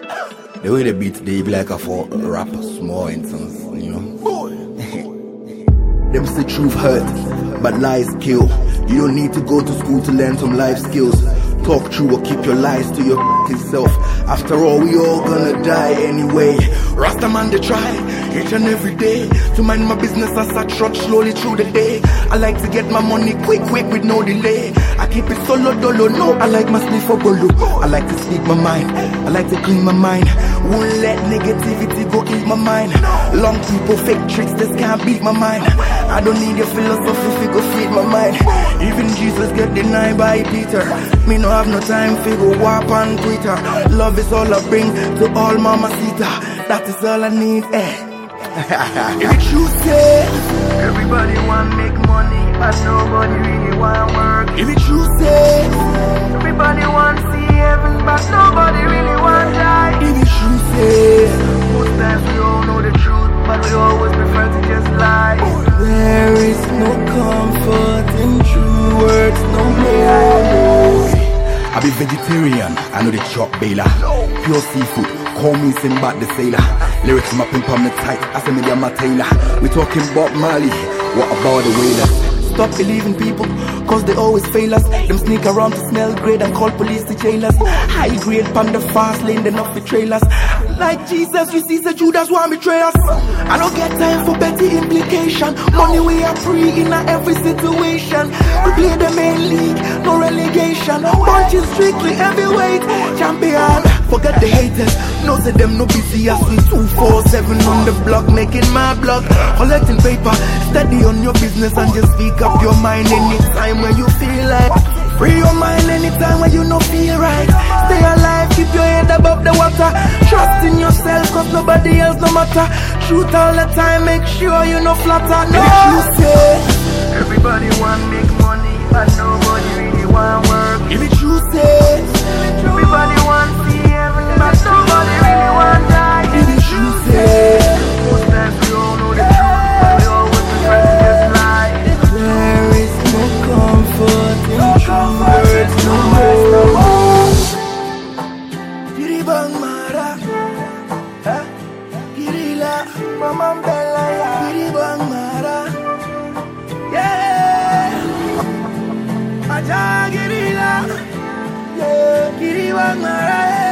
The way they beat they be like a for rap small instance, you know. Them say truth hurt, but lies kill. You don't need to go to school to learn some life skills. Talk true or keep your lies to your self. After all, we all gonna die anyway. Rasta man they try each and every day to mind my business as I trudge slowly through the day. I like to get my money quick with no delay. I keep it solo dolo, no, I like my sleep for bolo. I like to speak my mind, I like to clean my mind. Won't let negativity go eat my mind. Long people, fake tricks, this can't beat my mind. I don't need your philosophy, go feed my mind. Even Jesus get denied by Peter. Me no have no time, figure warp and Twitter. Love is all I bring to all mamacita. That is all I need, If it's true, say everybody want make money, but nobody really want work. If it's true, say everybody want see heaven, but nobody really want die. If it's true, say most times we all know the truth, but we always prefer to just lie. There is no comfort in true words, no more. I be vegetarian, I know the chop baila. Pure seafood, call me Sinbad the sailor. Lyrics mapping on the tight, I say me my tailor. We talking about Mali, what about the wailers? Stop believing people, cause they always fail us. Them sneak around to smell great and call police to jail us. High grade pan the fast lane, they not betray us. Like Jesus, you see the Judas want betray us. I don't get time for petty implication. Money we are free in every situation. We play the main league, no relegation. Punching strictly heavyweight champion. Forget the haters, no say them no busy as we 247 on the block, making my block. Collecting paper, steady on your business and just speak up your mind anytime when you feel like. Free your mind anytime when you no feel right. Stay alive, keep your head above the water. Trust in yourself cause nobody else no matter. Truth all the time, make sure you no flatter. No, you say everybody want make money, but nobody really want work. If it's true, say everybody want see heaven, but nobody really want die. If it's true, say most times we all know the truth, but we always prefer to just lie. There is no comfort in true words, no more. Giri bang mara, giri la, mama bella ya. Giri bang mara, yeah. Aja giri la, yeah. Giri bang mara.